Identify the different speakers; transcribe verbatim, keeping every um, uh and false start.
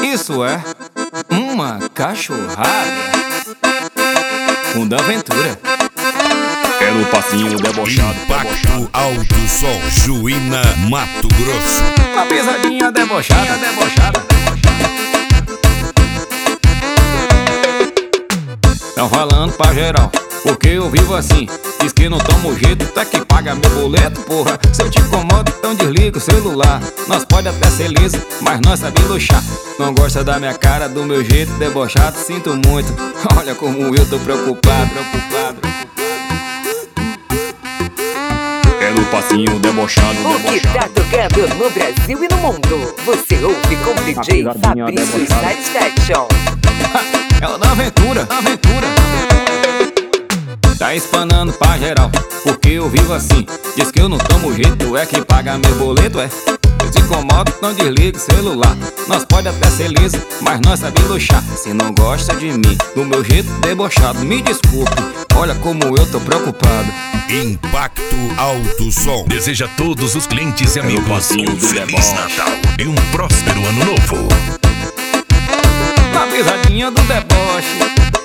Speaker 1: Isso é uma cachorrada com da aventura.
Speaker 2: É no passinho debochado.
Speaker 3: Impacto Alto Som, Juína, Mato Grosso.
Speaker 1: Uma pisadinha debochada, debochada. Tão falando pra geral, porque eu vivo assim. Diz que não tomo jeito, tá que paga meu boleto, porra. Se eu te incomodo, então desliga o celular. Nós pode até ser liso, mas nós sabe luxar. Não gosta da minha cara, do meu jeito debochado, sinto muito. Olha como eu tô preocupado, preocupado.
Speaker 2: É no passinho debochado,
Speaker 4: O que tá tocando no Brasil e no mundo, você ouve com o D J Fabrício Satisfaction.
Speaker 1: É o da aventura, aventura. Tá espanando pra geral, porque eu vivo assim. Diz que eu não tomo jeito, é quem paga meu boleto, é. Eu te incomodo, não desliga o celular. Nós pode até ser liso, mas nós sabe luxar. Se não gosta de mim, do meu jeito debochado, me desculpe, olha como eu tô preocupado.
Speaker 3: Impacto Alto Som
Speaker 5: deseja a todos os clientes e amigos
Speaker 2: passinho
Speaker 5: um
Speaker 2: do
Speaker 5: Feliz
Speaker 2: deboche.
Speaker 5: Natal e um próspero Ano Novo.
Speaker 1: Uma pisadinha do deboche.